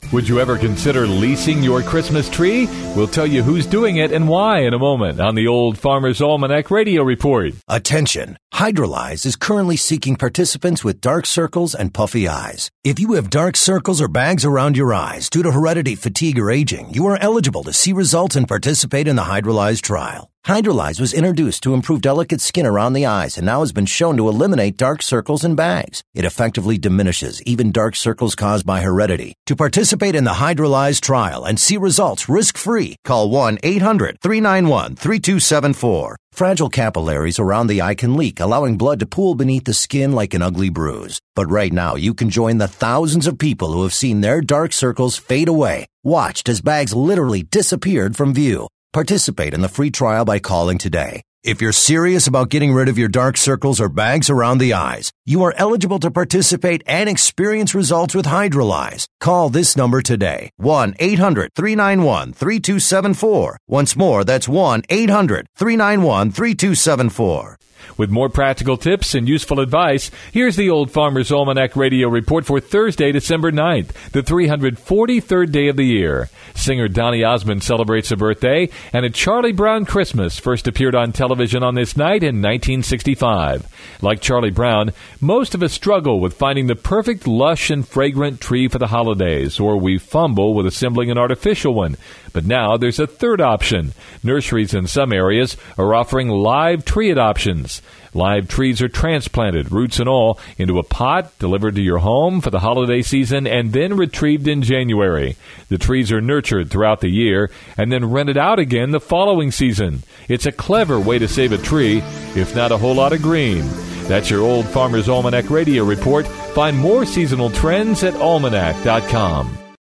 Would you ever consider leasing your Christmas tree? We'll tell you who's doing it and why in a moment on the Old Farmer's Almanac Radio Report. Attention! Hydrolyze is currently seeking participants with dark circles and puffy eyes. If you have dark circles or bags around your eyes due to heredity, fatigue, or aging, you are eligible to see results and participate in the Hydrolyze trial. Hydrolyze was introduced to improve delicate skin around the eyes and now has been shown to eliminate dark circles and bags. It effectively diminishes even dark circles caused by heredity. To participate in the Hydrolyze trial and see results risk-free, call 1-800-391-3274. Fragile capillaries around the eye can leak, allowing blood to pool beneath the skin like an ugly bruise. But right now, you can join the thousands of people who have seen their dark circles fade away, watched as bags literally disappeared from view. Participate in the free trial by calling today. If you're serious about getting rid of your dark circles or bags around the eyes, you are eligible to participate and experience results with Hydrolyze. Call this number today, 1-800-391-3274. Once more, that's 1-800-391-3274. With more practical tips and useful advice, here's the Old Farmer's Almanac Radio Report for Thursday, December 9th, the 343rd day of the year. Singer Donny Osmond celebrates a birthday, and A Charlie Brown Christmas first appeared on television on this night in 1965. Like Charlie Brown, most of us struggle with finding the perfect lush and fragrant tree for the holidays, or we fumble with assembling an artificial one. But now there's a third option. Nurseries in some areas are offering live tree adoptions. Live trees are transplanted, roots and all, into a pot, delivered to your home for the holiday season, and then retrieved in January. The trees are nurtured throughout the year and then rented out again the following season. It's a clever way to save a tree, if not a whole lot of green. That's your Old Farmer's Almanac Radio Report. Find more seasonal trends at almanac.com.